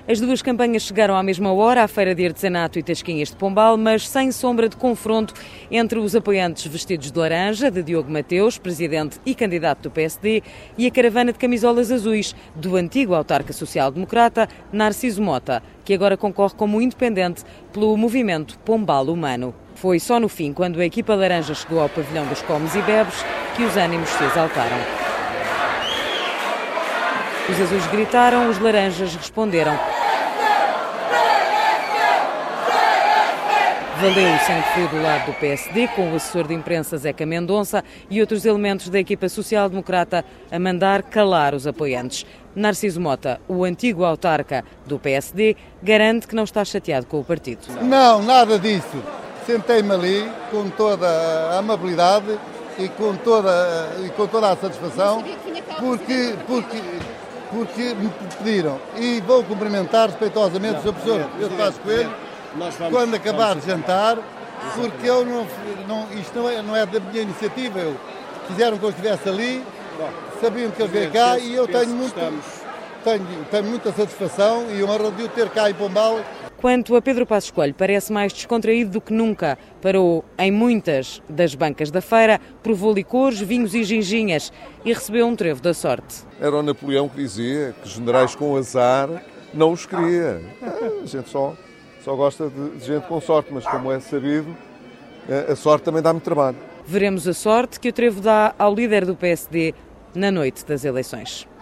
As duas campanhas chegaram à mesma hora à Feira de Artesanato e Tasquinhas de Pombal, mas sem sombra de confronto entre os apoiantes vestidos de laranja, de Diogo Mateus, presidente e candidato do PSD, e a caravana de camisolas azuis do antigo autarca social-democrata Narciso Mota, que agora concorre como independente pelo movimento Pombal Humano. Foi só no fim, quando a equipa laranja chegou ao pavilhão dos comes e bebes, que os ânimos se exaltaram. Os azuis gritaram, os laranjas responderam. Valeu o sangue frio do lado do PSD, com o assessor de imprensa Zeca Mendonça e outros elementos da equipa social-democrata a mandar calar os apoiantes. Narciso Mota, o antigo autarca do PSD, garante que não está chateado com o partido. Não, nada disso. Sentei-me ali com toda a amabilidade e com toda a satisfação, porque me pediram. E vou cumprimentar respeitosamente o Sr. Professor Pedro Passos Coelho quando acabar de jantar, porque eu isto não é da minha iniciativa. Quiseram que eu estivesse ali, sabiam que eu veio cá e eu tenho muita satisfação e honra de o ter cá em Pombal. Quanto a Pedro Passos Coelho, parece mais descontraído do que nunca. Parou em muitas das bancas da feira, provou licores, vinhos e ginginhas e recebeu um trevo da sorte. Era o Napoleão que dizia que generais com azar não os queria. A gente só gosta de gente com sorte, mas como é sabido, a sorte também dá-me trabalho. Veremos a sorte que o trevo dá ao líder do PSD na noite das eleições.